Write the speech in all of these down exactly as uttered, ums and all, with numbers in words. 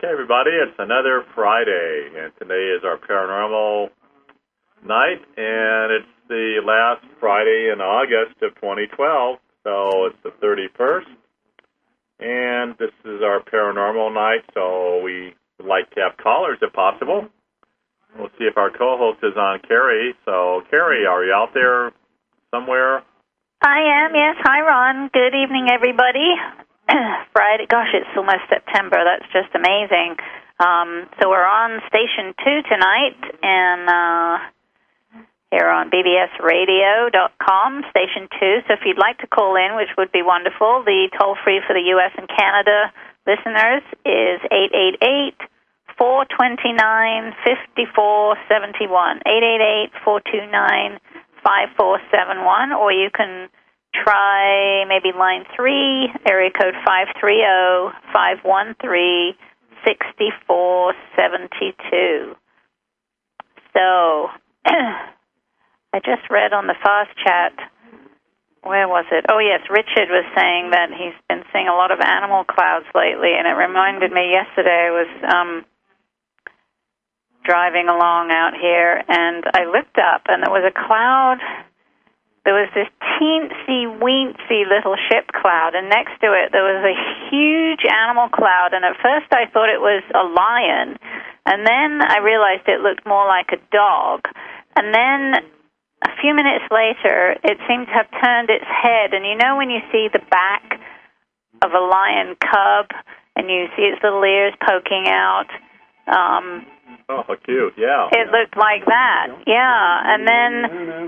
Okay, everybody, it's another Friday, and today is our paranormal night, and it's the last Friday in August of twenty twelve, so it's the thirty-first, and this is our paranormal night, so we would like to have callers if possible. We'll see if our co-host is on, Carrie. So, Carrie, are you out there somewhere? I am, yes. Hi, Ron. Good evening, everybody. Friday, gosh, it's almost September. That's just amazing. Um, so we're on Station two tonight, and uh, here on B B S radio dot com, Station two. So if you'd like to call in, which would be wonderful, the toll-free for the U S and Canada listeners is eight eight eight, four two nine, five four seven one, eight eight eight, four two nine, five four seven one, or you can try maybe line three, area code five three zero, five one three, six four seven two. So, I just read on the fast chat, where was it? Oh, yes, Richard was saying that he's been seeing a lot of animal clouds lately, and it reminded me yesterday I was um, driving along out here, and I looked up, and there was a cloud. There was this teensy-weensy little ship cloud, and next to it there was a huge animal cloud, and at first I thought it was a lion, and then I realized it looked more like a dog, and then a few minutes later it seemed to have turned its head, and you know when you see the back of a lion cub, and you see its little ears poking out, um... Oh, cute, yeah. It looked like that, yeah. And then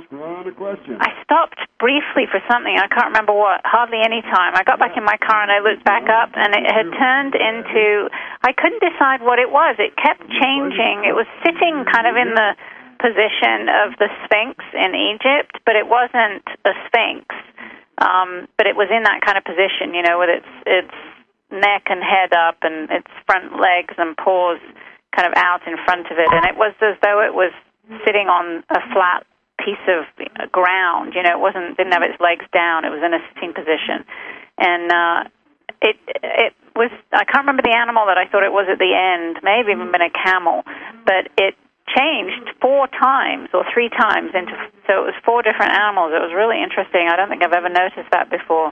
I stopped briefly for something. I can't remember what, hardly any time. I got back in my car and I looked back up, and it had turned into, I couldn't decide what it was. It kept changing. It was sitting kind of in the position of the Sphinx in Egypt, but it wasn't a Sphinx. Um, but it was in that kind of position, you know, with its, its neck and head up and its front legs and paws kind of out in front of it, and it was as though it was sitting on a flat piece of ground. You know, it wasn't didn't have its legs down. It was in a sitting position, and uh, it it was. I can't remember the animal that I thought it was at the end. Maybe even been a camel, but it changed four times or three times into. So it was four different animals. It was really interesting. I don't think I've ever noticed that before.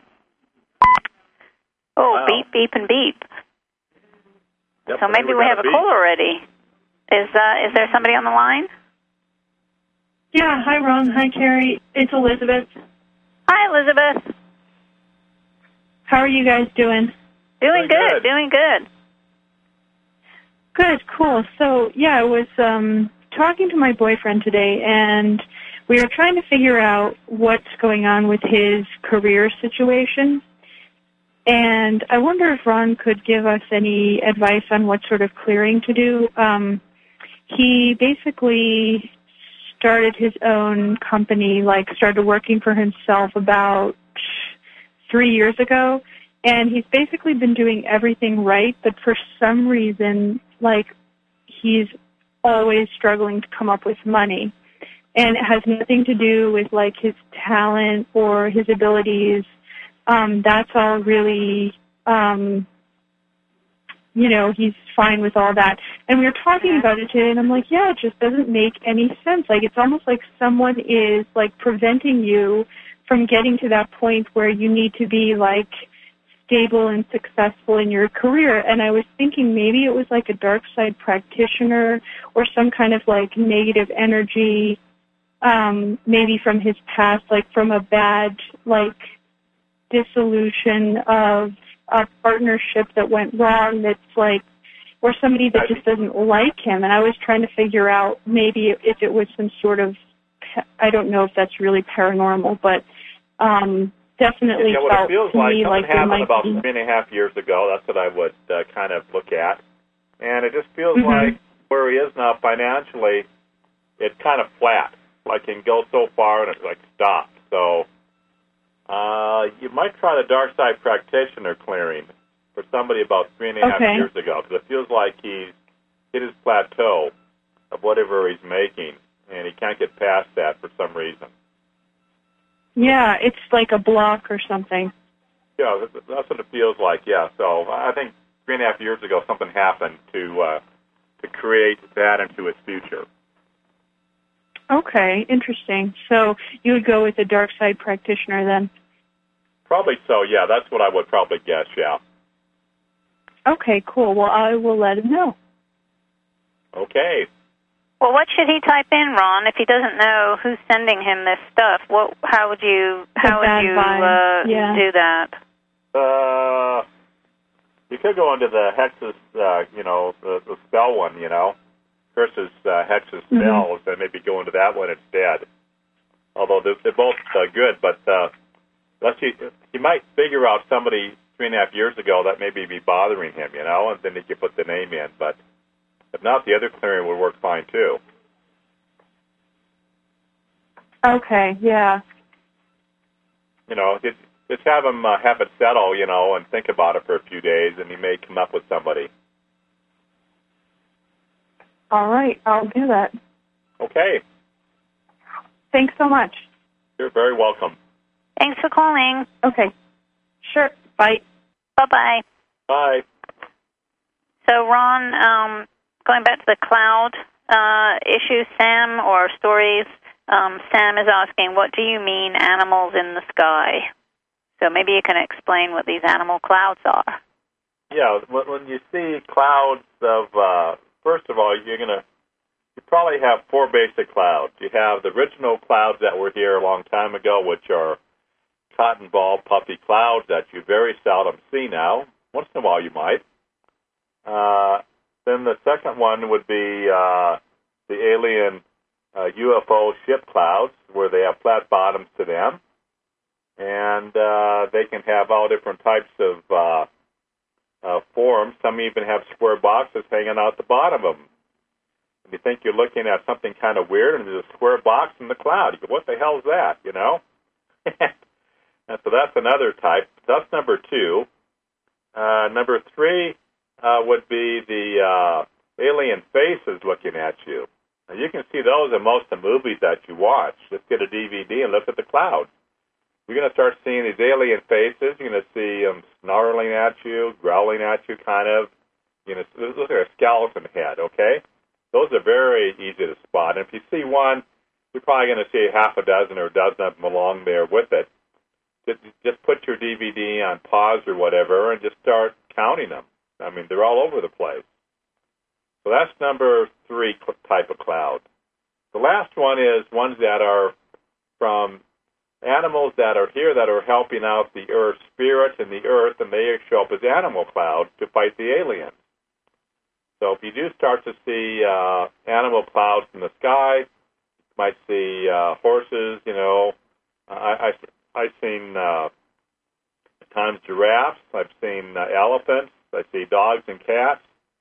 Oh, wow. Beep, beep, and beep. Yep, so maybe we, we have a call already. Is uh, is there somebody on the line? Yeah, hi, Ron. Hi, Carrie. It's Elizabeth. Hi, Elizabeth. How are you guys doing? Doing, doing good, good, doing good. Good, cool. So, yeah, I was um, talking to my boyfriend today, and we were trying to figure out what's going on with his career situation. And I wonder if Ron could give us any advice on what sort of clearing to do. Um, he basically started his own company, like started working for himself about three years ago, and he's basically been doing everything right, but for some reason, like, he's always struggling to come up with money. And it has nothing to do with, like, his talent or his abilities. Um, that's all really, um, you know, he's fine with all that. And we were talking about it today, and I'm like, yeah, it just doesn't make any sense. Like, it's almost like someone is, like, preventing you from getting to that point where you need to be, like, stable and successful in your career. And I was thinking maybe it was, like, a dark side practitioner or some kind of, like, negative energy, um, maybe from his past, like, from a bad, like, dissolution of a partnership that went wrong, that's like, or somebody that just doesn't like him. And I was trying to figure out maybe if it was some sort of, I don't know if that's really paranormal, but um, definitely yeah, felt it feels to like me like something happened about be... three and a half years ago. That's what I would uh, kind of look at. And it just feels mm-hmm. like where he is now financially, it's kind of flat. Like, it can go so far and it, like, stops. So Uh, you might try the dark side practitioner clearing for somebody about three and a half okay. years ago, because it feels like he's hit his plateau of whatever he's making, and he can't get past that for some reason. Yeah, it's like a block or something. Yeah, that's what it feels like, yeah. So I think three and a half years ago, something happened to uh, to create that into its future. Okay, interesting. So you would go with a dark side practitioner then? Probably so, yeah. That's what I would probably guess, yeah. Okay, cool. Well, I will let him know. Okay. Well, what should he type in, Ron, if he doesn't know who's sending him this stuff? What? How would you? How would you uh, yeah. do that? Uh, you could go into the hexes, uh, you know, the, the spell one, you know, versus uh, hexes spells, mm-hmm. and maybe go into that one instead. Although they're, they're both uh, good, but uh, let's see, you might figure out somebody three and a half years ago that maybe be bothering him, you know, and then you could put the name in. But if not, the other clearing would work fine too. Okay, yeah. You know, just, just have him uh, have it settle, you know, and think about it for a few days, and he may come up with somebody. All right, I'll do that. Okay. Thanks so much. You're very welcome. Thanks for calling. Okay. Sure. Bye. Bye-bye. Bye. So, Ron, um, going back to the cloud uh, issue, Sam, or stories, um, Sam is asking, what do you mean animals in the sky? So maybe you can explain what these animal clouds are. Yeah, when you see clouds of, uh, first of all, you're going to, you probably have four basic clouds. You have the original clouds that were here a long time ago, which are cotton ball puffy clouds that you very seldom see now. Once in a while you might. Uh, then the second one would be uh, the alien uh, U F O ship clouds, where they have flat bottoms to them. And uh, they can have all different types of uh, uh, forms. Some even have square boxes hanging out the bottom of them. And you think you're looking at something kind of weird, and there's a square box in the cloud. You go, what the hell is that, you know? And so that's another type. That's number two. Uh, number three uh, would be the uh, alien faces looking at you. Now, you can see those in most of the movies that you watch. Just get a D V D and look at the clouds. You're going to start seeing these alien faces. You're going to see them snarling at you, growling at you, kind of. You know, look at a skeleton head, okay? Those are very easy to spot. And if you see one, you're probably going to see half a dozen or a dozen of them along there with it. Just, just put your D V D on pause or whatever and just start counting them. I mean, they're all over the place. So that's number three type of cloud. The last one is ones that are from animals that are here that are helping out the Earth spirit and the Earth, and they show up as animal clouds to fight the aliens. So if you do start to see uh, animal clouds in the sky, you might see uh, horses, you know. I, I, I've seen uh, at times giraffes. I've seen uh, elephants. I see dogs and cats.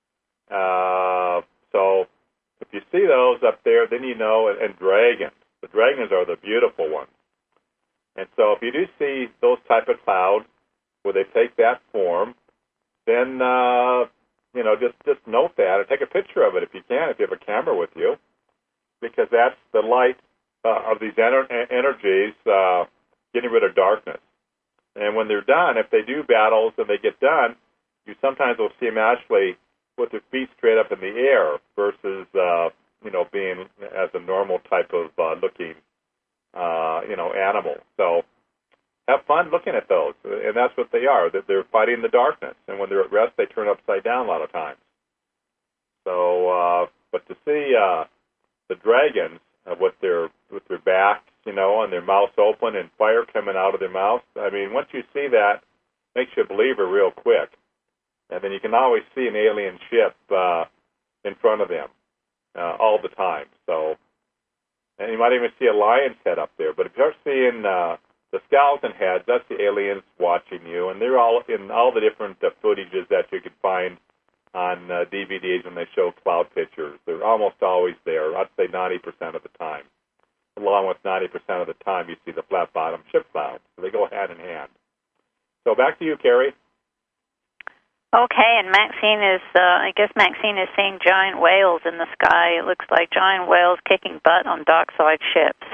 Uh, so if you see those up there, then you know, and, and dragons. The dragons are the beautiful ones. And so if you do see those type of clouds where they take that form, then, uh, you know, just, just note that and take a picture of it if you can, if you have a camera with you, because that's the light uh, of these ener- energies uh, getting rid of darkness. And when they're done, if they do battles and they get done, you sometimes will see them actually with their feet straight up in the air versus, uh, you know, being as a normal type of uh, looking Uh, you know, animal. So have fun looking at those, and that's what they are. That they're fighting the darkness, and when they're at rest, they turn upside down a lot of times. So, uh, but to see uh, the dragons uh, with their with their backs, you know, and their mouths open and fire coming out of their mouths, I mean, once you see that, it makes you a believer real quick. And then you can always see an alien ship uh, in front of them uh, all the time. So. And you might even see a lion's head up there. But if you're seeing uh, the skeleton heads, that's the aliens watching you. And they're all in all the different uh, footages that you can find on uh, D V Ds when they show cloud pictures. They're almost always there, I'd say ninety percent of the time. Along with ninety percent of the time, you see the flat-bottom ship clouds. So they go hand in hand. So back to you, Carrie. Okay, and Maxine is, uh, I guess Maxine is seeing giant whales in the sky. It looks like giant whales kicking butt on dockside ships.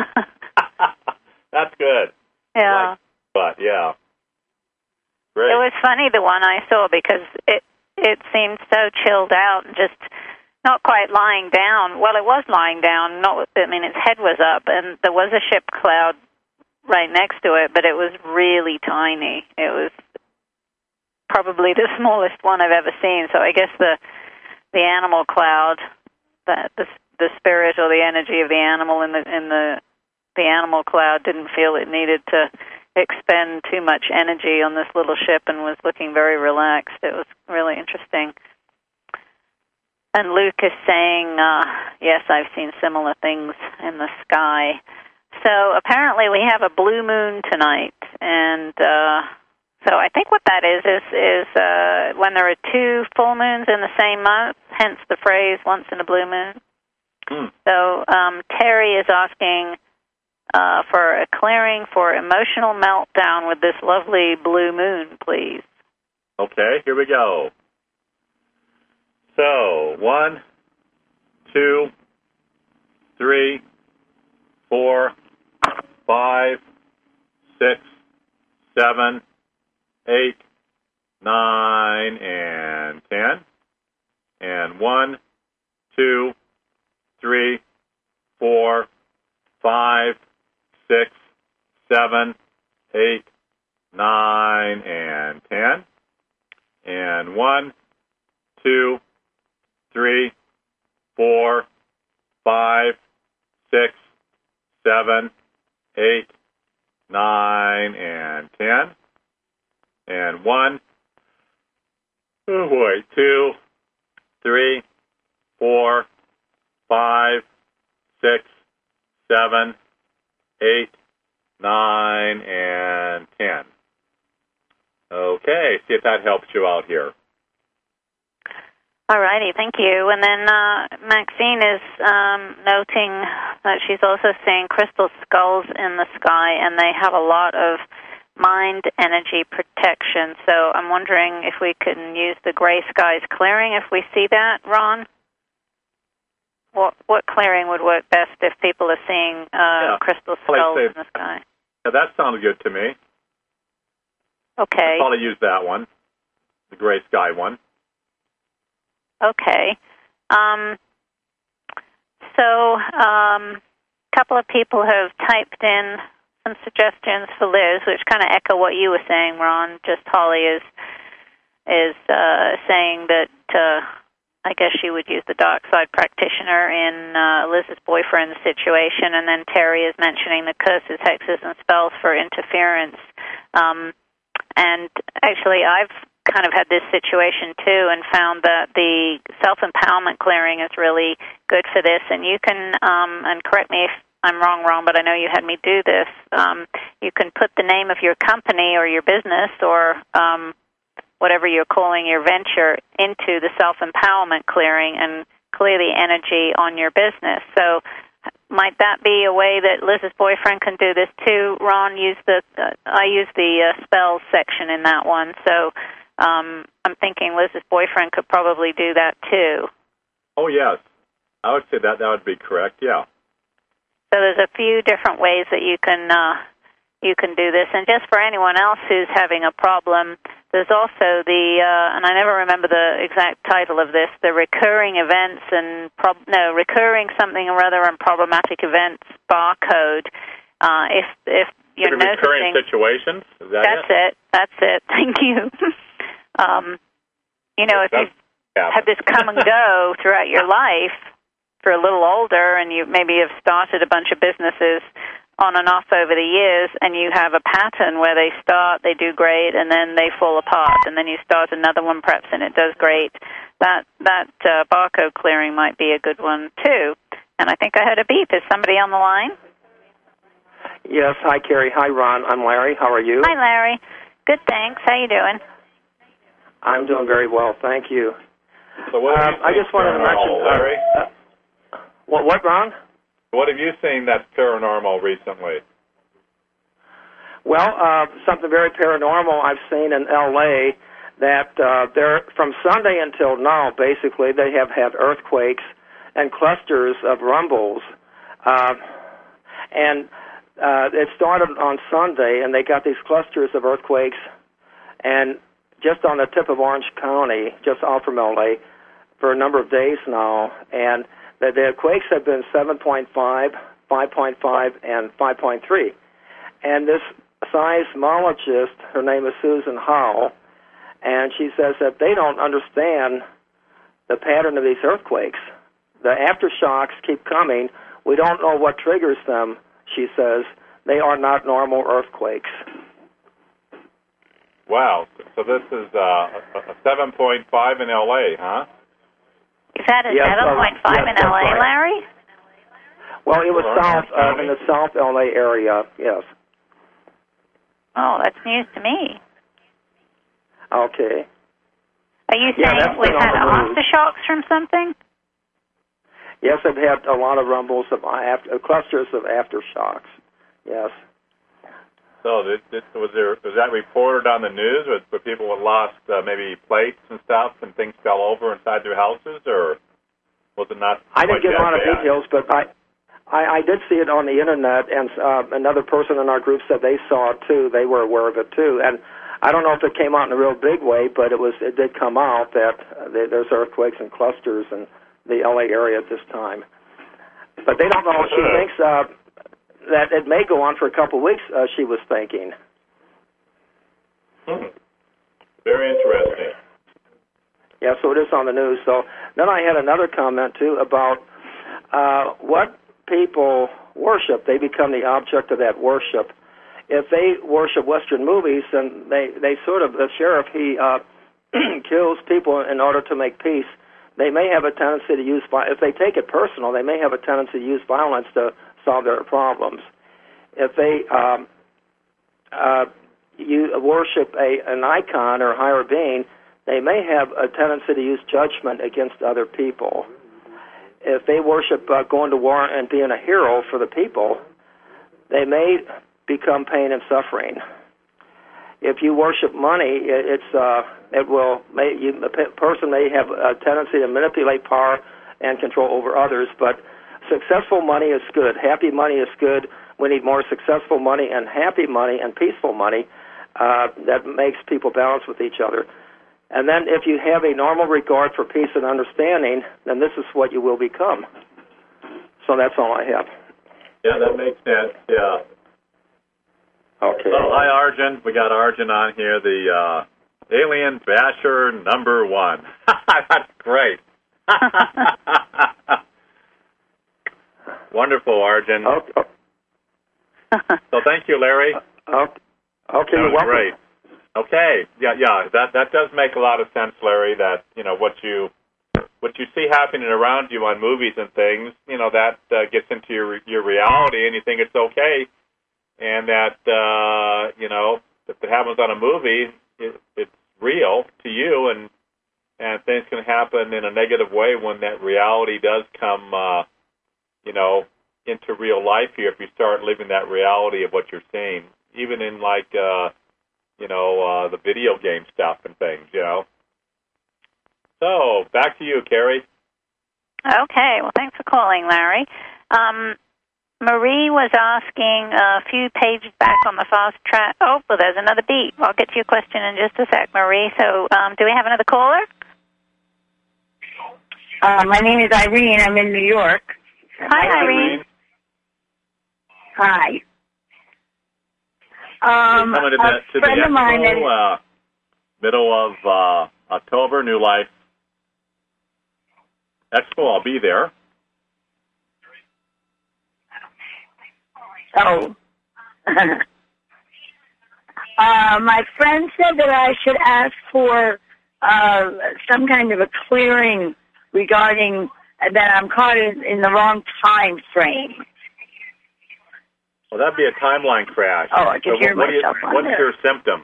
That's good. Yeah. Like, but, yeah. Great. It was funny, the one I saw, because it, it seemed so chilled out and just not quite lying down. Well, it was lying down. Not, I mean, its head was up, and there was a ship cloud right next to it, but it was really tiny. It was probably the smallest one I've ever seen. So I guess the the animal cloud, the the, the spirit or the energy of the animal in the in the the animal cloud didn't feel it needed to expend too much energy on this little ship and was looking very relaxed. It was really interesting. And Luke is saying, uh, yes, I've seen similar things in the sky. So apparently we have a blue moon tonight, and uh, so I think what that is is, is uh, when there are two full moons in the same month, hence the phrase, once in a blue moon. Mm. So um, Terry is asking uh, for a clearing for emotional meltdown with this lovely blue moon, please. Okay, here we go. So, one, two, three, four, five, six, seven, eight, nine, and ten. And one, two, three, four, five, six, seven, eight, nine, and ten. And one, two, three, four, five, six, seven, eight, nine, and ten. And one, oh boy, two, three, four, five, six, seven, eight, nine, and ten. Okay, see if that helps you out here. All righty, thank you. And then uh, Maxine is um, noting that she's also seeing crystal skulls in the sky, and they have a lot of mind energy protection. So I'm wondering if we can use the gray skies clearing if we see that, Ron? What what clearing would work best if people are seeing uh, yeah. crystal skulls in the sky? Yeah, that sounds good to me. Okay. I'll probably use that one, the gray sky one. Okay. Um, so um, a couple of people have typed in some suggestions for Liz, which kind of echo what you were saying, Ron. Just Holly is is uh, saying that uh, I guess she would use the dark side practitioner in uh, Liz's boyfriend's situation, and then Terry is mentioning the curses, hexes, and spells for interference. Um, and actually, I've kind of had this situation too and found that the self-empowerment clearing is really good for this. And you can, um, and correct me if I'm wrong, Ron, but I know you had me do this, um, you can put the name of your company or your business or um, whatever you're calling your venture into the self-empowerment clearing and clear the energy on your business. So might that be a way that Liz's boyfriend can do this too? Ron, use the uh, I use the uh, spells section in that one. So um, I'm thinking Liz's boyfriend could probably do that too. Oh, yes. I would say that that would be correct, yeah. So there's a few different ways that you can uh, you can do this. And just for anyone else who's having a problem, there's also the, uh, and I never remember the exact title of this, the recurring events and, prob- no, recurring something or other and problematic events barcode. Uh, if if you're the noticing... Recurring situations? Is that that's it? it. That's it. Thank you. um, you know, if that's you've had this come and go throughout your life, if you're a little older and you maybe have started a bunch of businesses on and off over the years, and you have a pattern where they start, they do great, and then they fall apart, and then you start another one perhaps and it does great, that that uh, barcode clearing might be a good one too. And I think I heard a beep. Is somebody on the line? Yes. Hi, Carrie. Hi, Ron. I'm Larry. How are you? Hi, Larry. Good, thanks. How you doing? I'm doing very well. Thank you. So what um, I just wanted to mention... Uh, Larry? Uh, what, what, Ron? What have you seen that's paranormal recently? Well, uh, something very paranormal I've seen in L A that uh, they're, from Sunday until now, basically, they have had earthquakes and clusters of rumbles. Uh, and uh, it started on Sunday, and they got these clusters of earthquakes, and just on the tip of Orange County, just off from L A, for a number of days now, and the, the quakes have been seven point five, five point five, and five point three. And this seismologist, her name is Susan Howell, and she says that they don't understand the pattern of these earthquakes. The aftershocks keep coming. We don't know what triggers them, she says. They are not normal earthquakes. Wow. So this is uh, a seven point five in L A, huh? Is that a yes, seven point five yes, in L A, right. Larry? Well, it was Well, south uh, in the South L A area, yes. Oh, that's news to me. Okay. Are you Yeah, saying that's we've been had on the news. aftershocks from something? Yes, I've had a lot of rumbles of after, clusters of aftershocks. Yes. So did, did, was there was that reported on the news with, with people who lost uh, maybe plates and stuff and things fell over inside their houses, or was it not? I didn't get a lot of bad? details, but I, I, I did see it on the internet, and uh, another person in our group said they saw it too. They were aware of it too, and I don't know if it came out in a real big way, but it was it did come out that uh, there's earthquakes and clusters in the L A area at this time. But they don't know. She thinks uh, that it may go on for a couple of weeks. Uh, she was thinking. Hmm. Very interesting. Yeah, so it is on the news. So then I had another comment too about uh, what people worship. They become the object of that worship. If they worship Western movies, then they, they sort of, the sheriff, he uh, kills people in order to make peace. They may have a tendency to use, if they take it personal, they may have a tendency to use violence to solve their problems. If they um, uh, you worship a, an icon or higher being, they may have a tendency to use judgment against other people. If they worship uh, going to war and being a hero for the people, they may become pain and suffering. If you worship money, it, it's uh, it will may, you, the pe- person may have a tendency to manipulate power and control over others. But successful money is good. Happy money is good. We need more successful money and happy money and peaceful money uh, that makes people balance with each other. And then if you have a normal regard for peace and understanding, then this is what you will become. So that's all I have. Yeah, that makes sense. Yeah. Okay. So, hi, Arjun. We got Arjun on here, the uh, alien basher number one. That's great. Wonderful, Arjun. Okay. So thank you, Larry. Okay. Okay. That was Welcome. great. Okay. Yeah, yeah. That that does make a lot of sense, Larry. That you know what you what you see happening around you on movies and things. You know that uh, gets into your your reality, and you think it's okay. And that, uh, you know, if it happens on a movie, it, it's real to you, and and things can happen in a negative way when that reality does come, uh, you know, into real life here if you start living that reality of what you're seeing, even in, like, uh, you know, uh, the video game stuff and things, you know. So, back to you, Carrie. Okay. Well, thanks for calling, Larry. Um, Marie was asking a few pages back on the fast track. Oh, well, there's another beep. I'll get to your question in just a sec, Marie. So um, do we have another caller? Uh, my name is Irene. I'm in New York. Hi, Irene. Hi. Um, Coming to a the, to friend the of mine expo, uh, middle of uh, October, New Life Expo. I'll be there. Oh. uh, my friend said that I should ask for uh, some kind of a clearing regarding that I'm caught in, in the wrong time frame. Well, that'd be a timeline crash. Oh, I can so hear what, what myself you, on What's there. your symptoms?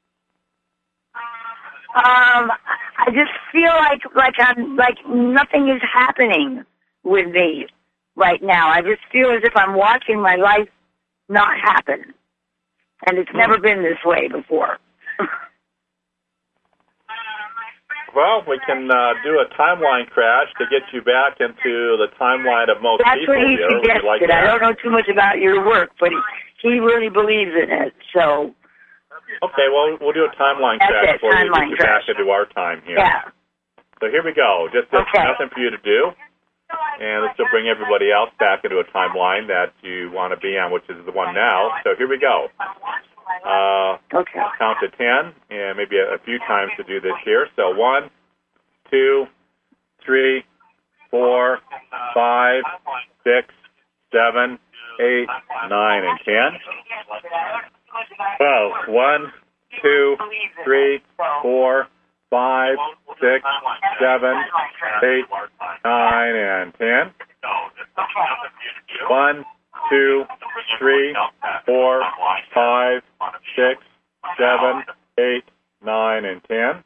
Um, I just feel like like I'm like nothing is happening with me right now. I just feel as if I'm watching my life not happen, and it's never been this way before. Well, we can uh, do a timeline crash to get you back into the timeline of most That's people what he here. Would suggested. you like I that? don't know too much about your work, but he, he really believes in it. So Okay, well, we'll do a timeline That's crash it, for you to timeline get you crash. back into our time here. Yeah. So here we go. Just there's Okay. nothing for you to do. And let's still bring everybody else back into a timeline that you want to be on, which is the one now. So here we go. Uh, Okay. I'll count to ten, and maybe a, a few times to do this here. So one, two, three, four, five, six, seven, eight, nine, and ten. Well, one, two, three, four, five, six, seven, eight, nine, and ten. One, two, three, four, five, six, seven, eight, nine, and ten.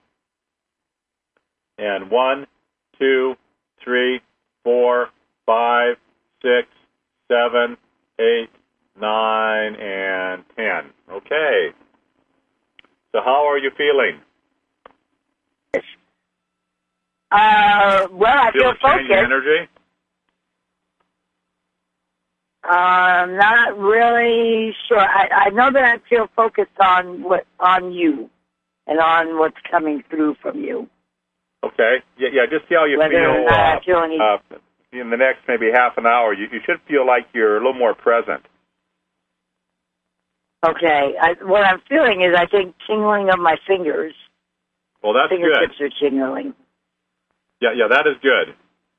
And one, two, three, four, five, six, seven, eight, nine, and ten. Okay. So how are you feeling? Uh, well, I feel Feel a change in focused. energy? Um, not really sure. I, I know that I feel focused on what on you and on what's coming through from you. Okay. Yeah, yeah. Just see how you Whether or feel. not Uh, I feel any. uh, in the next maybe half an hour, you, you should feel like you're a little more present. Okay. I, what I'm feeling is, I think, tingling of my fingers. Well, that's Fingertips good. are tingling. Yeah, yeah, that is good.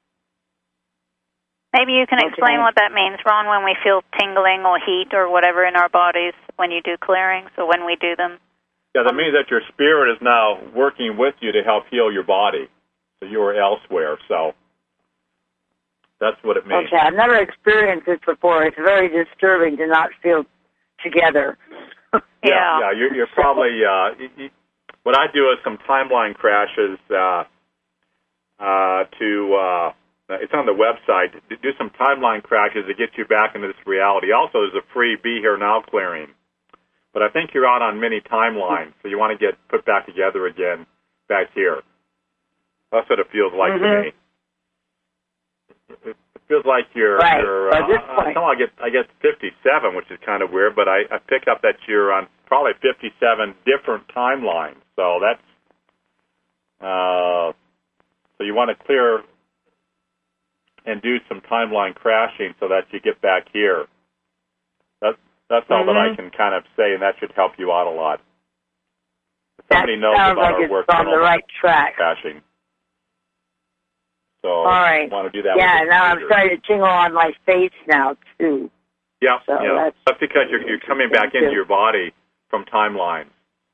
Maybe you can explain Okay. what that means, Ron, when we feel tingling or heat or whatever in our bodies when you do clearings or when we do them. Yeah, that means that your spirit is now working with you to help heal your body. So you were elsewhere. So that's what it means. Okay. I've never experienced this before. It's very disturbing to not feel together. Yeah, Yeah. yeah. You're, you're probably. Uh, you, you, what I do is some timeline crashes uh, uh, to. Uh, it's on the website. To do some timeline crashes to get you back into this reality. Also, there's a free Be Here Now clearing. But I think you're out on many timelines, so you want to get put back together again back here. That's what it feels like Mm-hmm. to me. It feels like you're. Right. you're At this uh, point. somehow I get I get fifty-seven, which is kind of weird, but I, I pick up that you're on probably fifty-seven different timelines. So that's uh, so you want to clear and do some timeline crashing so that you get back here. That's that's all Mm-hmm. that I can kind of say, and that should help you out a lot. If That somebody knows sounds about like our it's work on the right track. crashing. So All right. want to do that. Yeah, with now I'm computers. starting to tingle on my face now, too. Yeah, So yeah. that's- That's because you're you're coming back Thank into you. your body from timelines.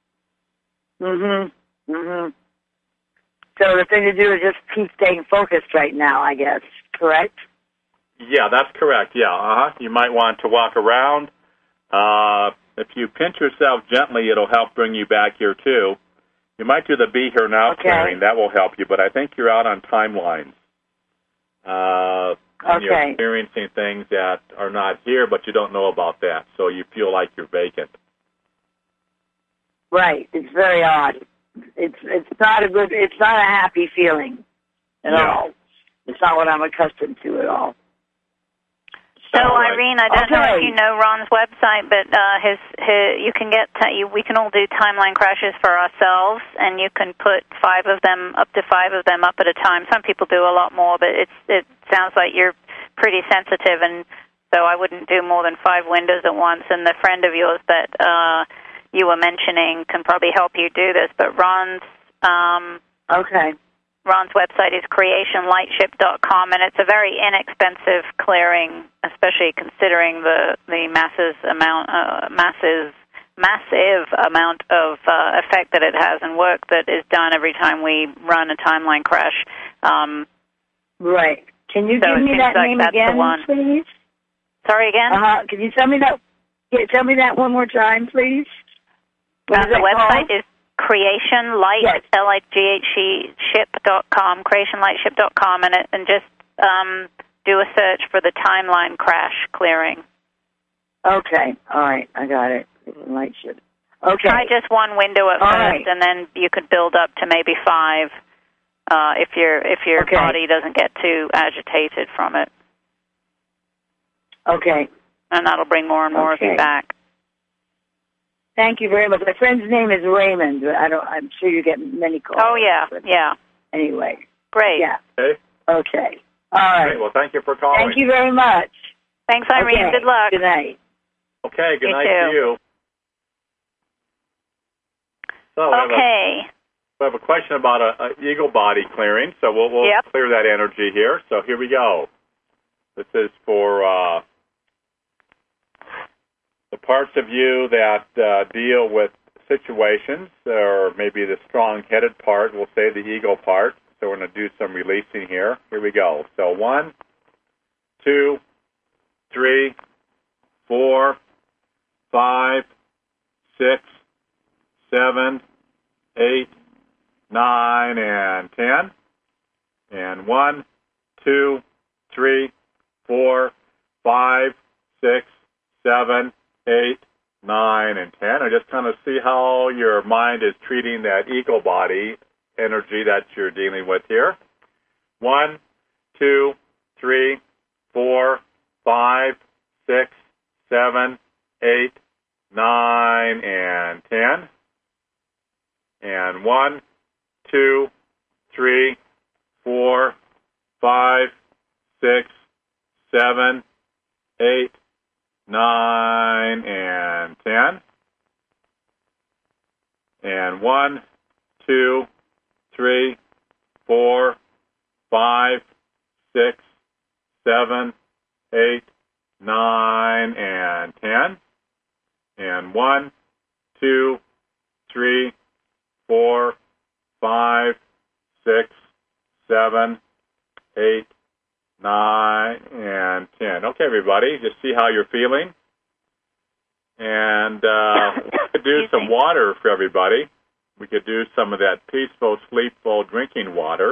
Mm-hmm. Mm-hmm. So the thing to do is just keep staying focused right now, I guess. Correct? Yeah, that's correct. Yeah, uh-huh. You might want to walk around. Uh, if you pinch yourself gently, it'll help bring you back here, too. You might do the Be Here Now Okay. clearing. That will help you, but I think you're out on timelines. Uh, and you're Okay. experiencing things that are not here, but you don't know about that, so you feel like you're vacant. Right. It's very odd. It's it's not a good, it's not a happy feeling at Yeah. all. It's not what I'm accustomed to at all. So All right. Irene, I don't know if Okay. you know Ron's website, but uh, his, his you can get you, we can all do timeline crashes for ourselves, and you can put five of them, up to five of them, up at a time. Some people do a lot more, but it's it sounds like you're pretty sensitive, and so I wouldn't do more than five windows at once. And the friend of yours that uh, you were mentioning can probably help you do this. But Ron's um, Okay. Ron's website is creation lightship dot com, and it's a very inexpensive clearing, especially considering the the masses amount, uh, masses, massive amount of uh, effect that it has and work that is done every time we run a timeline crash. Um, Right. Can you So give it me seems that like name that's the again, one. please? sorry again. Uh-huh. Can you tell me that? Yeah, tell me that one more time, please. What Uh, is the that website called? is Creation Light, Yes. L I G H E ship dot com, creation lightship dot com, and, it, and just um, do a search for the timeline crash clearing. Okay. All right. I got it. Lightship. Okay. Try just one window at All first, right. and then you could build up to maybe five uh, if your if your Okay. body doesn't get too agitated from it, Okay. and that'll bring more and more of Okay. you back. Thank you very much. My friend's name is Raymond. I don't. I'm sure you get many calls. Oh, yeah, yeah. Anyway. Great. Yeah. Okay. Okay. All right. Great. Well, thank you for calling. Thank you very much. Thanks, Irene. Okay. Good luck. Good night. Okay, good You night too. to you. So we have a- Okay. We have a question about a, a eagle body clearing, so we'll, we'll Yep. clear that energy here. So here we go. This is for uh, the parts of you that uh, deal with situations, or maybe the strong-headed part, we'll say the ego part. So we're going to do some releasing here. Here we go. So one, two, three, four, five, six, seven, eight, nine, and ten. And one, two, three, four, five, six, seven, eight, nine, and ten. And just kind of see how your mind is treating that ego body energy that you're dealing with here. One, two, three, four, five, six, seven, eight, nine, and ten. And one, two, three, four, five, six, seven, eight, nine, and ten. And one, two, three, four, five, six, seven, eight, nine, and ten. And one, two, three, four, five, six, seven, eight, nine, and ten. Okay, everybody, just see how you're feeling. And uh, we could do some water for everybody. We could do some of that peaceful, sleepful drinking water.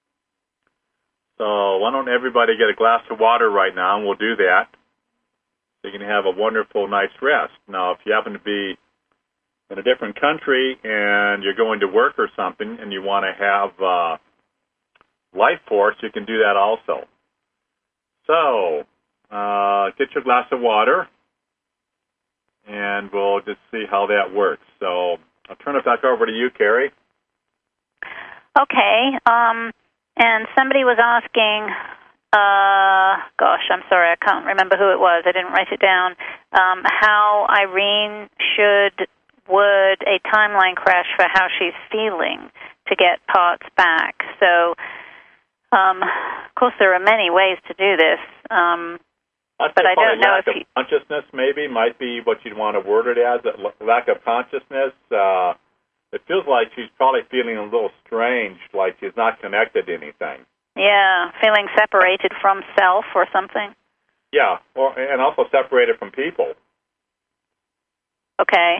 So why don't everybody get a glass of water right now, and we'll do that. So you can have a wonderful night's rest. Now, if you happen to be in a different country and you're going to work or something and you want to have uh, life force, you can do that also. So uh, get your glass of water, and we'll just see how that works. So I'll turn it back over to you, Carrie. Okay. Um, and somebody was asking, uh, gosh, I'm sorry, I can't remember who it was. I didn't write it down. Um, how Irene should word a timeline crash for how she's feeling to get parts back. So, um, of course, there are many ways to do this. Um, but I don't know lack if of you... consciousness maybe might be what you'd want to word it as. Lack of consciousness. Uh, it feels like she's probably feeling a little strange, like she's not connected to anything. Yeah, feeling separated from self or something. Yeah, or and also separated from people. Okay.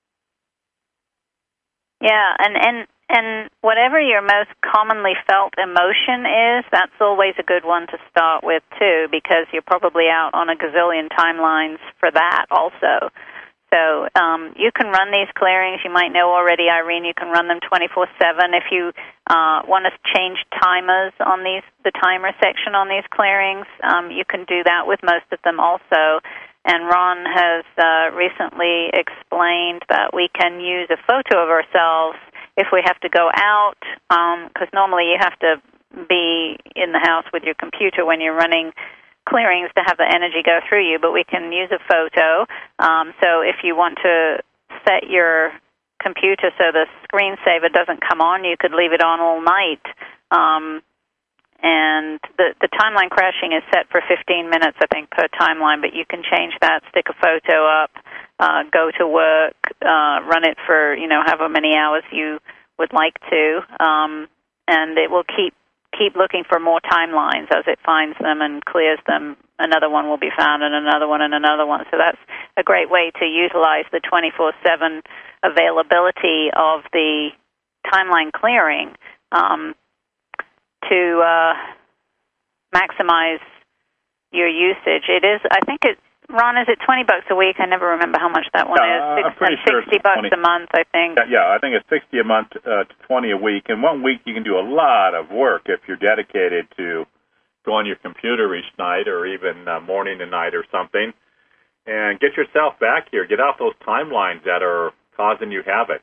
Yeah, and, and and whatever your most commonly felt emotion is, that's always a good one to start with, too, because you're probably out on a gazillion timelines for that also. So um, you can run these clearings. You might know already, Irene, you can run them twenty-four seven. If you uh, want to change timers on these, the timer section on these clearings, um, you can do that with most of them also. And Ron has uh, recently explained that we can use a photo of ourselves if we have to go out, because um, normally you have to be in the house with your computer when you're running clearings to have the energy go through you, but we can use a photo. Um, so if you want to set your computer so the screensaver doesn't come on, you could leave it on all night. Um, and the, the timeline crashing is set for fifteen minutes, I think, per timeline, but you can change that, stick a photo up, uh, go to work, uh, run it for, you know, however many hours you would like to, um, and it will keep keep looking for more timelines as it finds them and clears them. Another one will be found, and another one, and another one. So that's a great way to utilize the twenty-four seven availability of the timeline clearing um, to uh, maximize your usage. It is, I think it's, Ron, is it twenty bucks a week? I never remember how much that one Uh, is. I'm pretty Six, sure it's sixty bucks twenty. a month, I think. Yeah, yeah, I think it's sixty a month uh, to twenty a week. And one week you can do a lot of work if you're dedicated to go on your computer each night or even uh, morning to night or something. and get yourself back here. Get off those timelines that are causing you havoc.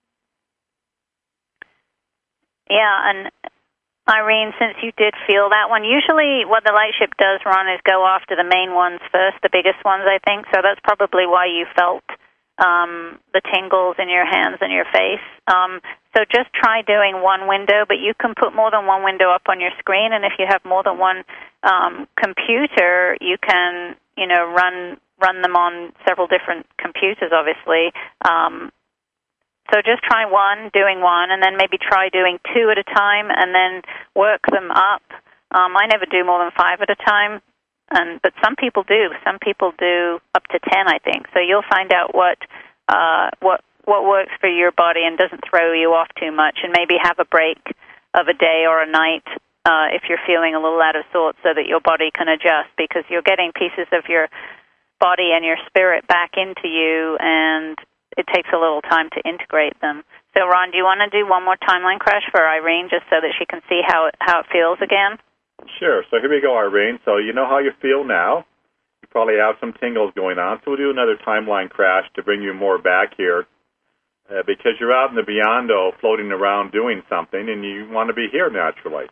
Yeah, and Irene, since you did feel that one, usually what the light ship does, Ron, is go after the main ones first, the biggest ones, I think. So that's probably why you felt um, the tingles in your hands and your face. Um, so just try doing one window, but you can put more than one window up on your screen, and if you have more than one um, computer, you can, you know, run run them on several different computers, obviously. Um, so just try one, doing one, and then maybe try doing two at a time, and then work them up. Um, I never do more than five at a time, and but some people do. Some people do up to ten, I think. So you'll find out what uh, what what works for your body and doesn't throw you off too much, and maybe have a break of a day or a night uh, if you're feeling a little out of sorts, so that your body can adjust, because you're getting pieces of your body and your spirit back into you, and it takes a little time to integrate them. So, Ron, do you want to do one more timeline crash for Irene, just so that she can see how it, how it feels again? Sure. So here we go, Irene. So you know how you feel now. You probably have some tingles going on. So we'll do another timeline crash to bring you more back here, uh, because you're out in the beyond-o floating around doing something, and you want to be here naturally.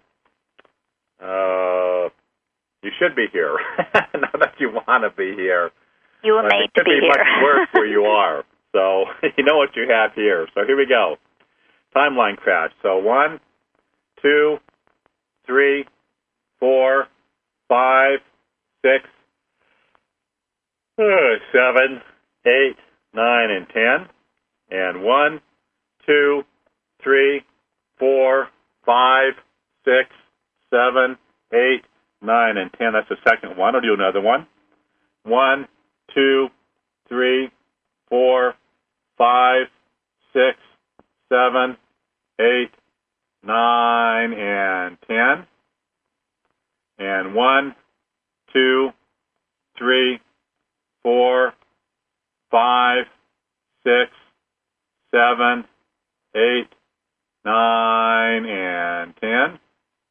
Uh, you should be here. Not that you want to be here. You were made to be, be here. It could be much worse where you are. So you know what you have here. So here we go. Timeline crash. So one, two, three, four, five, six, uh, seven, eight, nine, and ten. And one, two, three, four, five, six, seven, eight, nine, and ten. That's the second one. I'll do another one. One, two, three, four, five, six, seven, eight, nine, and ten. And one, two, three, four, five, six, seven, eight, nine, and ten.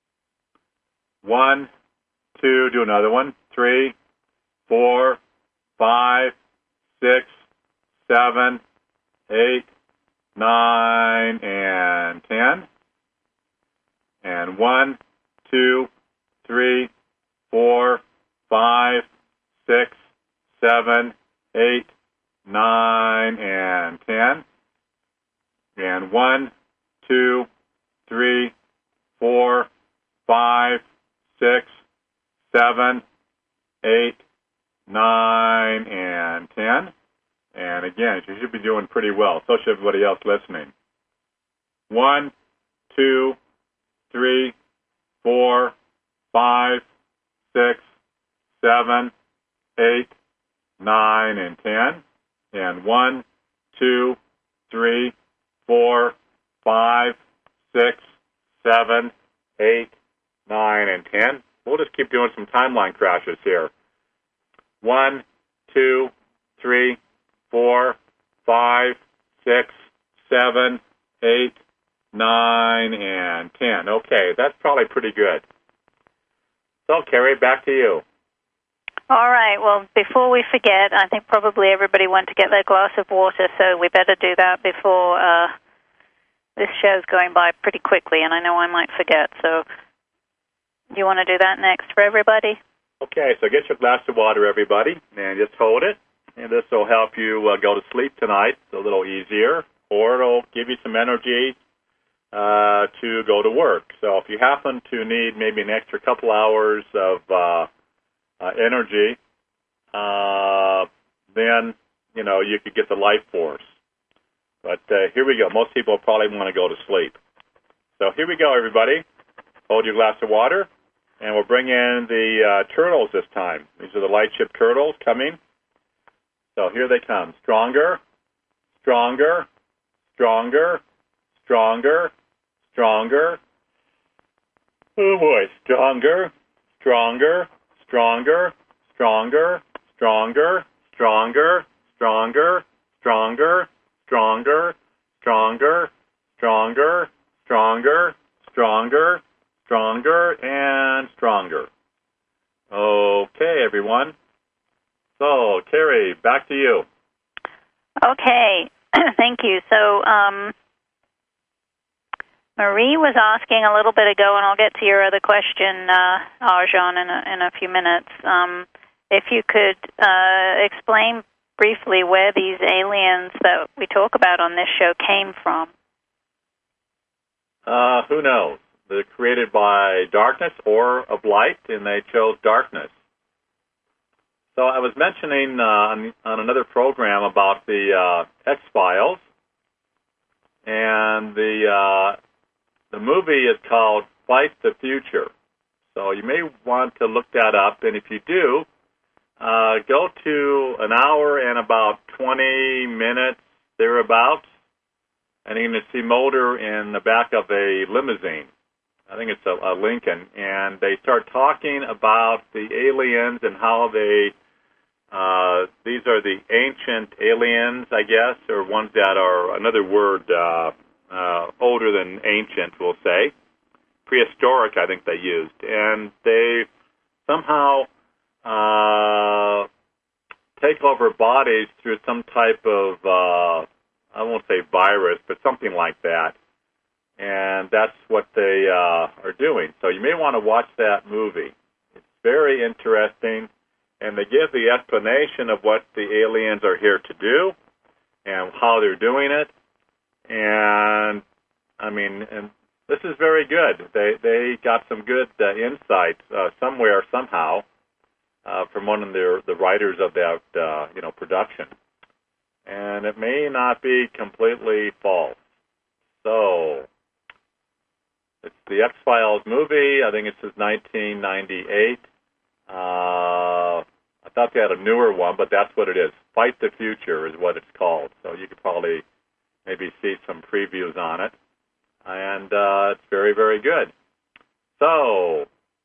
One, two, do another one. Three, four, five, six, seven, eight, nine, and ten. And one, two, three, four, five, six, seven, eight, nine, and ten. And one, two, three, four, five, six, seven, eight, nine, and ten. And again, you should be doing pretty well. So should everybody else listening. One, two, three, four, five, six, seven, eight, nine, and ten. And one, two, three, four, five, six, seven, eight, nine, and ten. We'll just keep doing some timeline crashes here. One, two, three, four, five, six, seven, eight, nine, and ten. Okay, that's probably pretty good. So, Carrie, back to you. All right. Well, before we forget, I think probably everybody went to get their glass of water, so we better do that before uh, this show's going by pretty quickly, and I know I might forget. So do you want to do that next for everybody? Okay, so get your glass of water, everybody, and just hold it. And this will help you uh, go to sleep tonight. It's a little easier, or it'll give you some energy uh, to go to work. So if you happen to need maybe an extra couple hours of uh, uh, energy, uh, then, you know, you could get the life force. But uh, here we go. Most people probably want to go to sleep. So here we go, everybody. Hold your glass of water, and we'll bring in the uh, turtles this time. These are the light ship turtles coming. So here they come. Stronger, stronger, stronger, stronger, stronger. Oh, boy. Stronger, stronger, stronger, stronger, stronger, stronger, stronger, stronger, stronger, stronger, stronger, stronger, stronger, stronger, and stronger. Okay, everyone. So, Carrie, back to you. Okay. Thank you. So, um, Marie was asking a little bit ago, and I'll get to your other question, uh, Arjan, in a, in a few minutes. Um, if you could uh, explain briefly where these aliens that we talk about on this show came from. Uh, who knows? They're created by darkness or of light, and they chose darkness. So I was mentioning uh, on, on another program about the uh, X-Files, and the uh, the movie is called Fight the Future. So you may want to look that up, and if you do, uh, go to an hour and about twenty minutes thereabouts, and you're going to see Mulder in the back of a limousine. I think it's a, a Lincoln, and they start talking about the aliens and how they, uh, these are the ancient aliens, I guess, or ones that are, another word, uh, uh, older than ancient, we'll say. Prehistoric, I think they used. And they somehow uh, take over bodies through some type of, uh, I won't say virus, but something like that. And that's what they uh, are doing. So you may want to watch that movie. It's very interesting, and they give the explanation of what the aliens are here to do and how they're doing it. And, I mean, and this is very good. They they got some good uh, insight uh, somewhere, somehow, uh, from one of the, the writers of that, uh, you know, production. And it may not be completely false. So, it's the X-Files movie. I think it says nineteen ninety-eight. Uh, I thought they had a newer one, but that's what it is. Fight the Future is what it's called. So you could probably maybe see some previews on it. And uh, it's very, very good. So,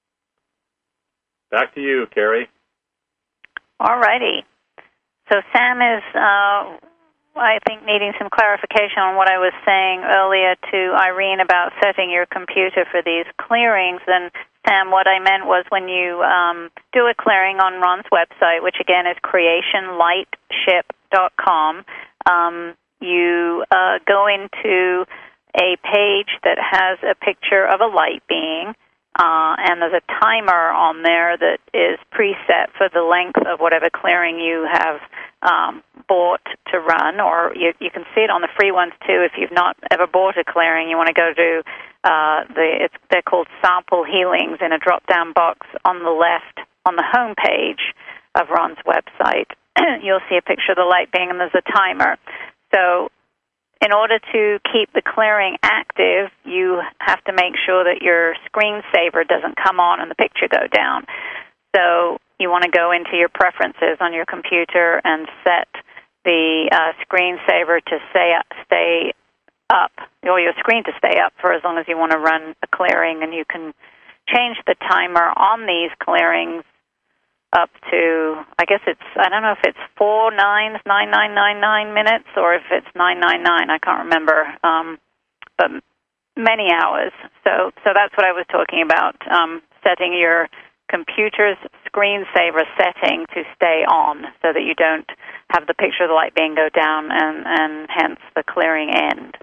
back to you, Carrie. All righty. So Sam is, uh, I think, needing some clarification on what I was saying earlier to Irene about setting your computer for these clearings. And Sam, what I meant was when you um, do a clearing on Ron's website, which again is creation light ship dot com, um, you uh, go into a page that has a picture of a light being, uh, and there's a timer on there that is preset for the length of whatever clearing you have um, bought to run, or you, you can see it on the free ones too. If you've not ever bought a clearing, you want to go to uh, the it's, they're called sample healings in a drop-down box on the left on the home page of Ron's website. You'll see a picture of the light being, and there's a timer. So in order to keep the clearing active, you have to make sure that your screensaver doesn't come on and the picture go down. So you want to go into your preferences on your computer and set the uh, screensaver to stay stay up, or your screen to stay up for as long as you want to run a clearing, and you can change the timer on these clearings up to, I guess it's, I don't know if it's four nines, nine nine nine nine minutes, or if it's nine nine nine. I can't remember, um, but many hours. So, so that's what I was talking about. Um, setting your computer's screensaver setting to stay on, so that you don't have the picture of the light being go down, and, and hence the clearing end.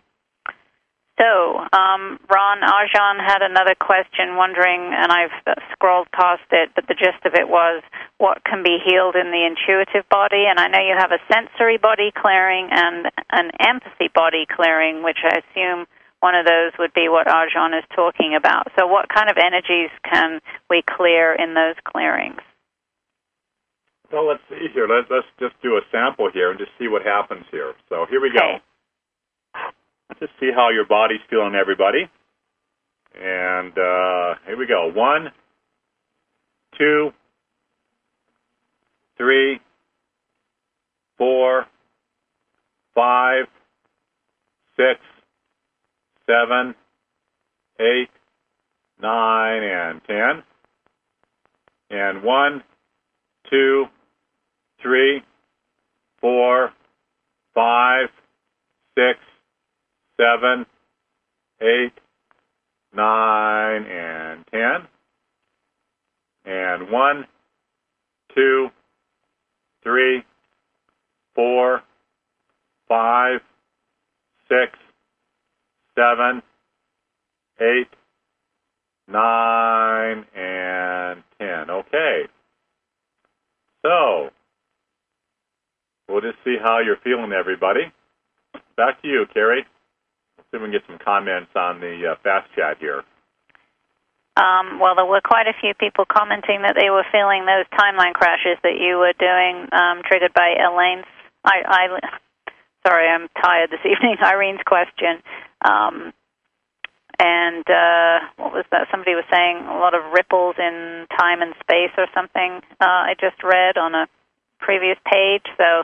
So, um, Ron, Arjan had another question wondering, and I've scrolled past it, but the gist of it was what can be healed in the intuitive body. And I know you have a sensory body clearing and an empathy body clearing, which I assume one of those would be what Arjan is talking about. So what kind of energies can we clear in those clearings? Well, let's see here. Let's, let's just do a sample here and just see what happens here. So here we go. Okay. Let's just see how your body's feeling, everybody. And uh, here we go. One, two, three, four, five, six, seven, eight, nine, and ten. And one, two, three, four, five, six, seven, eight, nine, and ten. And one, two, three, four, five, six, seven, eight, nine, and ten. Okay. So, we'll just see how you're feeling, everybody. Back to you, Carrie. Let's see if we can get some comments on the uh, fast chat here. Um, well, there were quite a few people commenting that they were feeling those timeline crashes that you were doing, um, triggered by Elaine's. I, I, sorry, I'm tired this evening. Irene's question, um, and uh, what was that? Somebody was saying a lot of ripples in time and space or something. Uh, I just read on a previous page. So,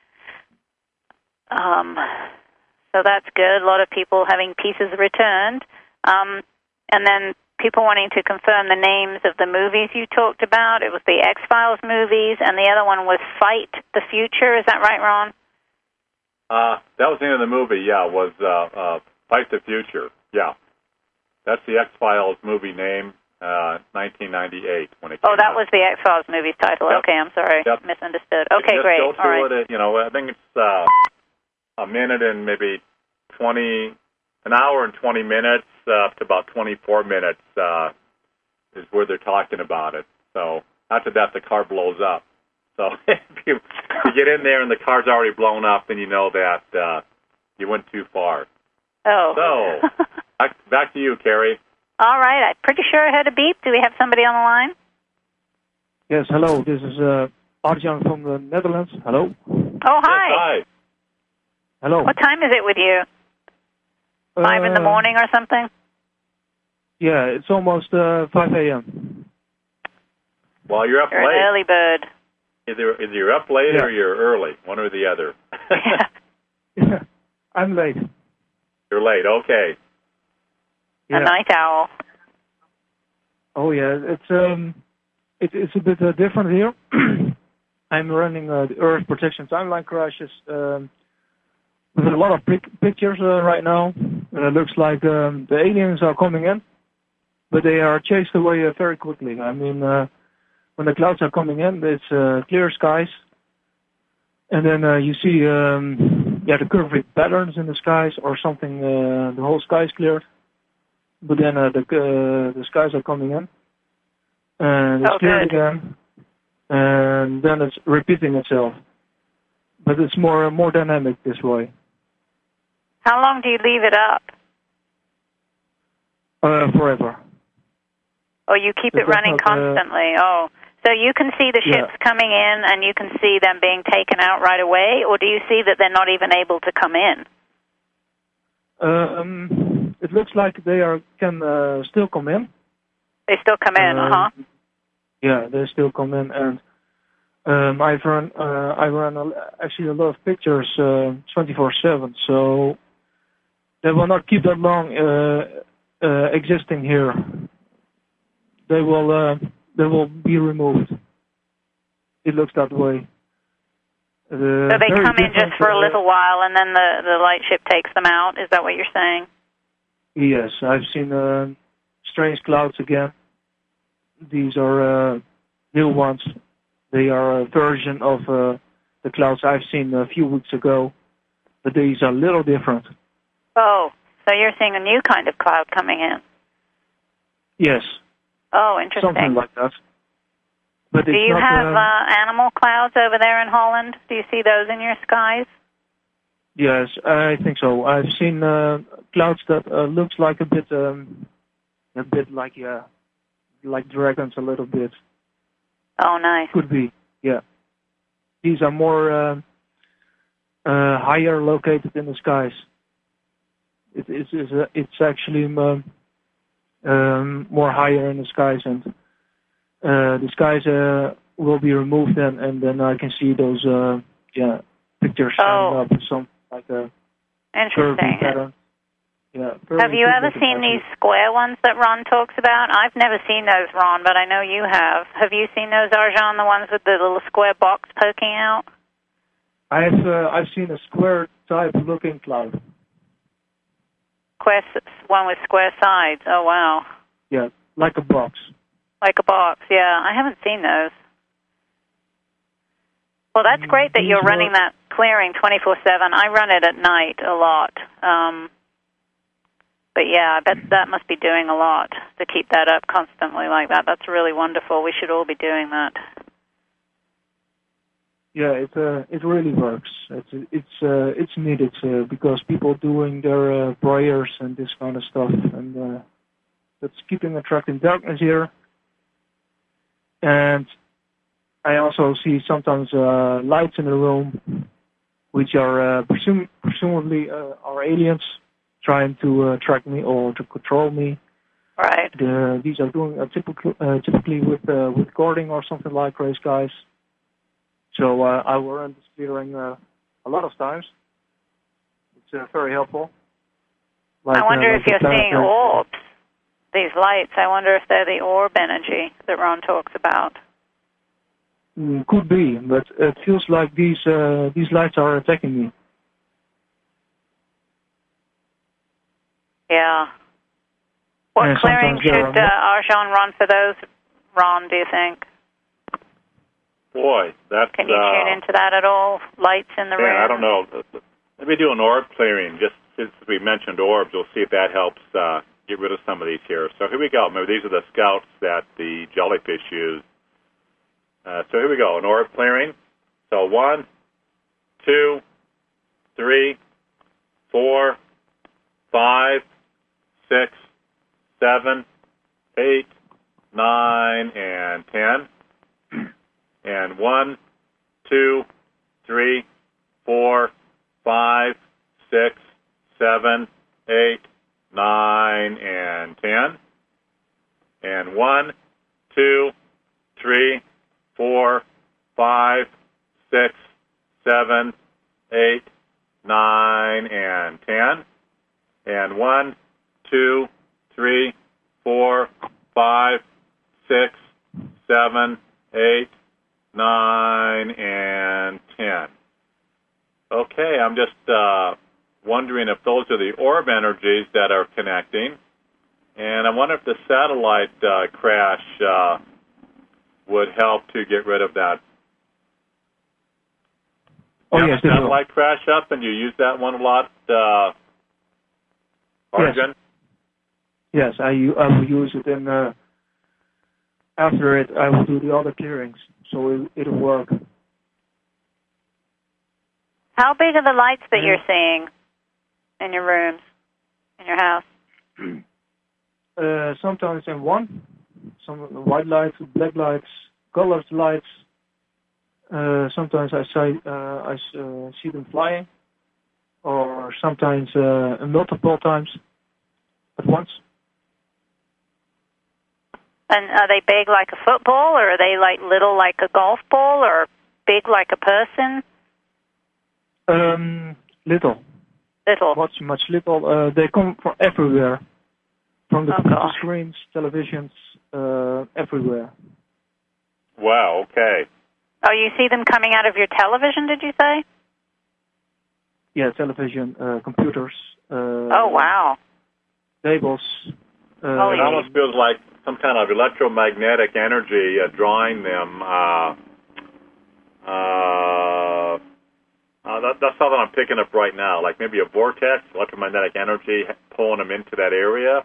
um, so that's good. A lot of people having pieces returned, um, and then people wanting to confirm the names of the movies you talked about. It was the X-Files movies, and the other one was Fight the Future. Is that right, Ron? Uh, that was the name of the movie, yeah, was uh, uh, Fight the Future. Yeah. That's the X-Files movie name, uh, nineteen ninety-eight. When it came oh, that out. was the X-Files movie's title. Yep. Okay, I'm sorry. Yep. Misunderstood. Okay, Just great. Go All right. through it, you know, I think it's uh, a minute and maybe twenty, an hour and twenty minutes, uh, up to about twenty-four minutes uh, is where they're talking about it. So after that, the car blows up. So if you, you get in there and the car's already blown up, then you know that uh, you went too far. Oh. So back, back to you, Carrie. All right. I'm pretty sure I heard a beep. Do we have somebody on the line? Yes, hello. This is uh, Arjan from the Netherlands. Hello. Oh, hi. Yes, hi. Hello. What time is it with you? Five uh, in the morning or something? Yeah, it's almost uh, five a.m. Well, you're up You're late. an early bird. Either, either you're up late Yeah. or you're early, one or the other. Yeah. I'm late. You're late, okay. Yeah. A night owl. Oh yeah, it's um, it, it's a bit uh, different here. I'm running uh, the Earth Protection Timeline Crashes um, with a lot of pic- pictures uh, right now, and it looks like um, the aliens are coming in, but they are chased away uh, very quickly. I mean, uh, when the clouds are coming in, it's uh, clear skies, and then uh, you see um, yeah the curvy patterns in the skies or something. Uh, the whole sky is cleared. But then uh, the uh, the skies are coming in, and it's Oh, cleared good. again, and then it's repeating itself. But it's more more dynamic this way. How long do you leave it up? Uh, forever. Or you keep It it does running not, uh, constantly? Oh, so you can see the Yeah. ships coming in and you can see them being taken out right away, or do you see that they're not even able to come in? Uh, um, it looks like they are can uh, still come in. They still come in, Um, uh-huh. Yeah, they still come in, and um, I've run uh, I run a, actually a lot of pictures twenty-four seven, so they will not keep that long uh, uh, existing here. They will uh, they will be removed. It looks that way. Uh, So they very come in just different, for a uh, little while and then the, the light ship takes them out? Is that what you're saying? Yes, I've seen uh, strange clouds again. These are uh, new ones. They are a version of uh, the clouds I've seen a few weeks ago, but these are a little different. Oh, so you're seeing a new kind of cloud coming in. Yes, Oh, interesting. something like that. But Do it's you not, have um, uh, animal clouds over there in Holland? Do you see those in your skies? Yes, I think so. I've seen uh, clouds that uh, looks like a bit, um, a bit like yeah, like dragons a little bit. Oh, nice. Could be, yeah. These are more uh, uh, higher located in the skies. It is it's, uh, it's actually um, um, more higher in the skies, and uh, the skies uh, will be removed, and, and then I can see those uh, yeah pictures shining Oh. up, some like a curvy Interesting. pattern. Yeah. very Have you ever good seen actually. these square ones that Ron talks about? I've never seen those, Ron, but I know you have. Have you seen those, Arjan, the ones with the little square box poking out? I've uh, I've seen a square type looking cloud. Square, s- one with square sides. Oh, wow. Yeah, like a box. Like a box, yeah. I haven't seen those. Well, that's great that These you're running work- that clearing twenty-four seven. I run it at night a lot. Um, but, yeah, I bet that must be doing a lot to keep that up constantly like that. That's really wonderful. We should all be doing that. Yeah, it uh, it really works. It's it's uh, it's needed uh, because people doing their uh, prayers and this kind of stuff, and uh, that's keeping attracting darkness here. And I also see sometimes uh, lights in the room, which are uh, presum- presumably uh, are aliens trying to uh, track me or to control me. Right. The, these are doing uh, typically uh, typically with uh, with guarding or something like Gray Skies. So uh, I will run this clearing uh, a lot of times. It's uh, very helpful. Like, I wonder uh, if like you're the seeing planetary- orbs, these lights. I wonder if they're the orb energy that Ron talks about. Mm, could be, but it feels like these uh, these lights are attacking me. Yeah. What And clearing sometimes there should are uh, Arjan run for those, Ron, do you think? Boy, that's... Can you uh, tune into that at all? Lights in the room? Yeah, I don't know. Maybe do an orb clearing. Just since we mentioned orbs, we'll see if that helps uh, get rid of some of these here. So here we go. Maybe these are the scouts that the jellyfish use. Uh, so here we go. An orb clearing. So one, two, three, four, five, six, seven, eight, nine, and ten. And one, two, three, four, five, six, seven, eight, nine, and ten. And one, two, three, four, five, six, seven, eight, nine, and ten. And one, two, three, four, five, six, seven, eight, nine, and ten. Okay, I'm just uh, wondering if those are the orb energies that are connecting. And I wonder if the satellite uh, crash uh, would help to get rid of that. Oh, You yes, have a they will. satellite crash up, and you use that one a lot, uh, Arjun? Yes, I, u- I will use it, and uh, after it, I will do the other clearings, so it, it'll work. How big are the lights that Yeah. you're seeing in your rooms, in your house? Uh, sometimes in one, some white lights, black lights, colored lights. Uh, sometimes I see, uh, I uh, see them flying, or sometimes uh, multiple times at once. And are they big like a football, or are they like little like a golf ball, or big like a person? Um, little, Little. much, much little. Uh, they come from everywhere, from the Oh, computer gosh. screens, televisions, uh, everywhere. Wow, okay. Oh, you see them coming out of your television, did you say? Yeah, television, uh, computers. Uh, Oh, wow. Tables. Uh, Oh, It yeah. almost feels like some kind of electromagnetic energy uh, drawing them. Uh, uh, uh, that, that's all that I'm picking up right now. Like maybe a vortex, electromagnetic energy pulling them into that area.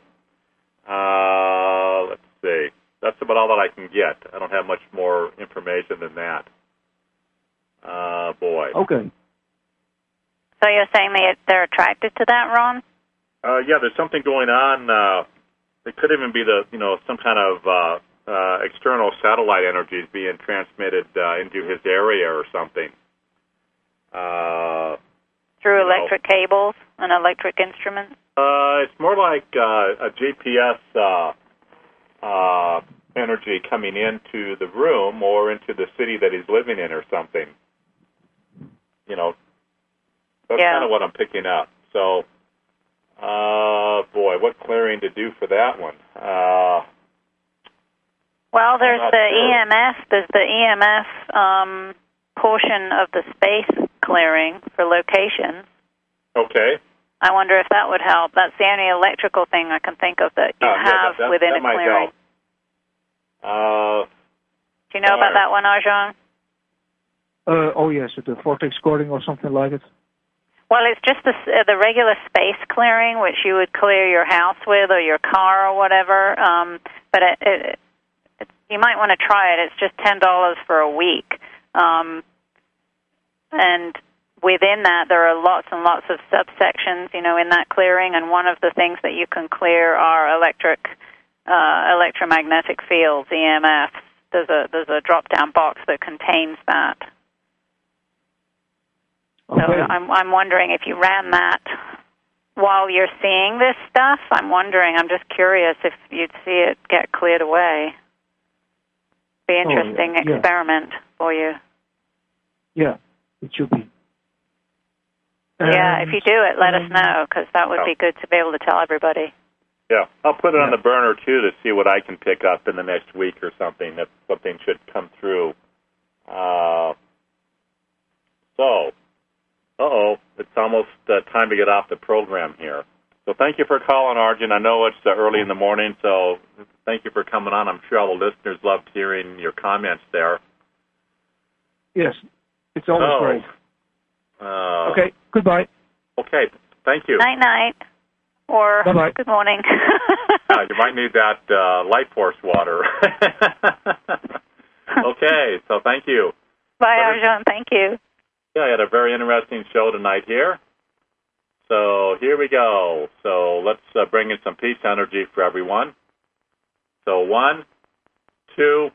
Uh, let's see. That's about all that I can get. I don't have much more information than that. Uh, boy. Okay. So you're saying they, they're attracted to that, Ron? Uh, yeah, there's something going on. Uh, it could even be the, you know, some kind of uh, uh, external satellite energies being transmitted uh, into his area or something. Uh, Through You know. electric cables and electric instruments? uh, it's more like uh, a G P S uh, uh, energy coming into the room or into the city that he's living in or something. You know, that's Yeah. kind of what I'm picking up. So, uh, boy, what clearing to do for that one? Uh, Well, there's not the sure. E M F. There's the E M F um, portion of the space clearing for locations. okay. I wonder if that would help. That's the only electrical thing I can think of that you Oh, yeah, have that, that, within that a might clearing. help. Uh, Do you know about Alright. that one, Arjan? Uh, oh yes, the vortex cording or something like it. Well, it's just the, uh, the regular space clearing, which you would clear your house with or your car or whatever. Um, but it, it, it, you might want to try it. It's just ten dollars for a week. Um, and within that, there are lots and lots of subsections, you know, in that clearing. And one of the things that you can clear are electric, uh, electromagnetic fields, E M Fs. There's a there's a drop-down box that contains that. Okay. So I'm I'm wondering if you ran that while you're seeing this stuff. I'm wondering. I'm just curious if you'd see it get cleared away. Be an interesting oh, yeah. experiment for you. Yeah, it should be. Yeah, um, if you do it, let um, us know, because that would oh. be good to be able to tell everybody. Yeah, I'll put it yeah. on the burner, too, to see what I can pick up in the next week or something, if something should come through. Uh, so, uh-oh, it's almost uh, time to get off the program here. So thank you for calling, Arjun. I know it's uh, early in the morning, so thank you for coming on. I'm sure all the listeners loved hearing your comments there. Yes, it's always oh. great. Uh, okay, goodbye. Okay, thank you. Night-night. Or Bye-bye. Good morning. uh, you might need that uh, Life Force water. Okay, so thank you. Bye, Arjun. Thank you. Yeah, I had a very interesting show tonight here. So here we go. So let's uh, bring in some peace energy for everyone. So one, two.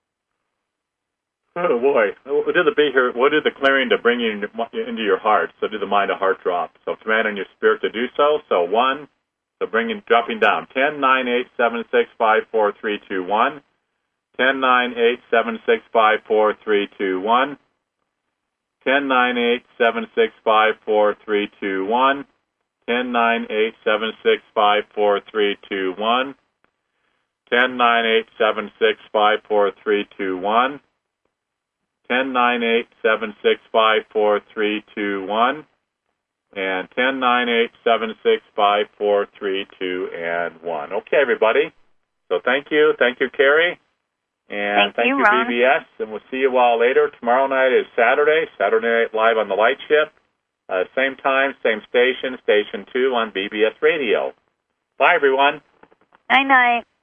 Oh boy, what did the be here? What did the clearing to bring you into your heart? So do the mind a heart drop. So command on your spirit to do so. So one, so bringing dropping down. Ten, nine, eight, seven, six, five, four, three, two, one. Ten, nine, eight, seven, six, five, four, three, two, one. Ten, nine, eight, seven, six, five, four, three, two, one. Ten, nine, eight, seven, six, five, four, three, two, one. Ten, nine, eight, seven, six, five, four, three, two, one. Ten, nine, eight, seven, six, five, four, three, two, one, and ten, nine, eight, seven, six, five, four, three, two, and one. Okay, everybody. So thank you, thank you, Carrie, and thank, thank you, you, Ron. B B S. And we'll see you all later. Tomorrow night is Saturday. Saturday Night Live on the Light Ship. Uh, same time, same station, Station Two on B B S Radio. Bye, everyone. Night night.